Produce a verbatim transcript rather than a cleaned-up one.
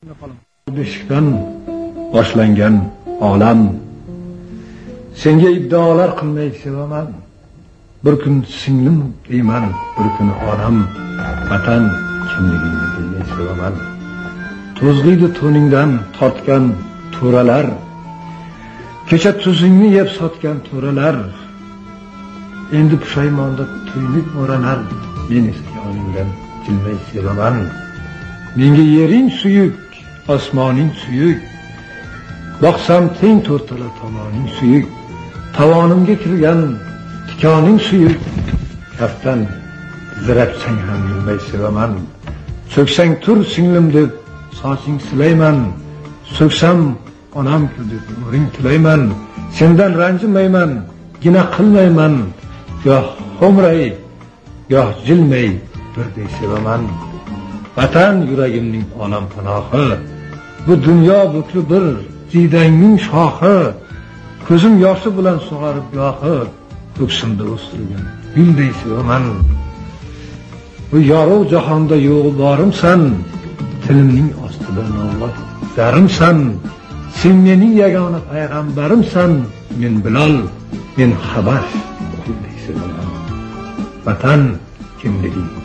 Beshikdan boshlangan olam, senga iddaolar qilmay sevaman. Bir kun singlim deyman, bir kun onam, vatan kimligingni bilmay sevaman. To'zg'iydi to'ningdan tortgan to'ralar, kecha tuzingni yeb sotgan to'ralar, endi pushaymonda tuylik mo'ranar. Men esa yoningdan jilmay sevaman. Menga yering suyuk, osmoning suyuk, boqsam teng to'rtala tomoning suyuk, tovonimga kirgan tikoning suyuk, kaftan zirabsang ham yilmay sevaman. So'ksang tur singlim deb soching silayman, so'ksam onam-ku deb umring tilayman. Sendan ranjimayman, gina qilmayman, goh xo'mray, goh jilmay birday sevaman. Vatan yuragimning onam panohi, bu dunyo bukli bir jiydangning shoxi, ko'zim yoshi bilan sug'arib yohi, ko'ksimda o'stirgan gulday sevaman. Bu yorug' jahonda yo'g'i borimsan, tilimning ostida nolloq zarimsan. Sen mening yagona payg'ambarimsan, men Bilol, men Habash qulday sevaman. Vatan kimliging